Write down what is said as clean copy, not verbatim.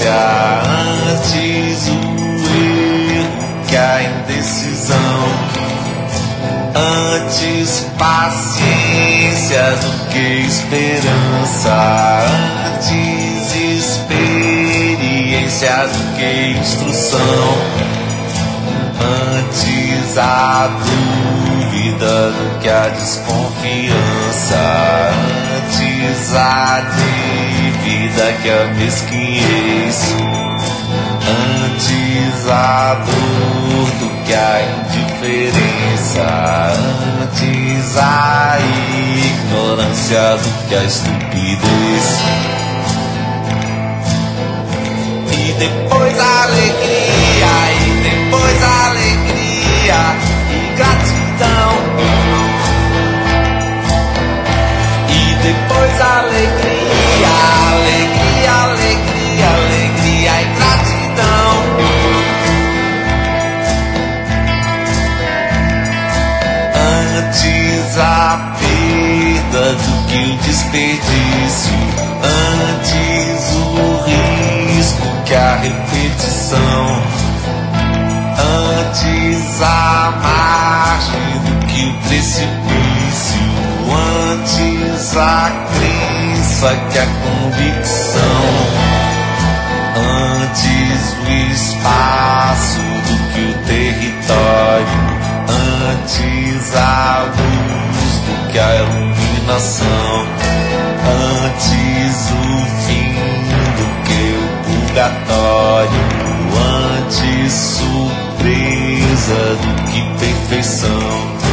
antes o erro que a indecisão, antes paciência do que esperança, antes experiência do que instrução, antes a dúvida do que a desconfiança, antes a dívida que a mesquinhez, antes a dor do que a indiferença, antes a ignorância do que a estupidez, e depois a alegria, e depois a alegria e gratidão, e depois a alegria, alegria, alegria, alegria e gratidão. Antes a perda do que o desperdício, antes o risco que a repetição, antes a margem do que o precipício, antes a crença que a convicção, antes o espaço do que o território, antes a luz do que a iluminação, antes o fim do que o purgatório, antes surpresa do que perfeição.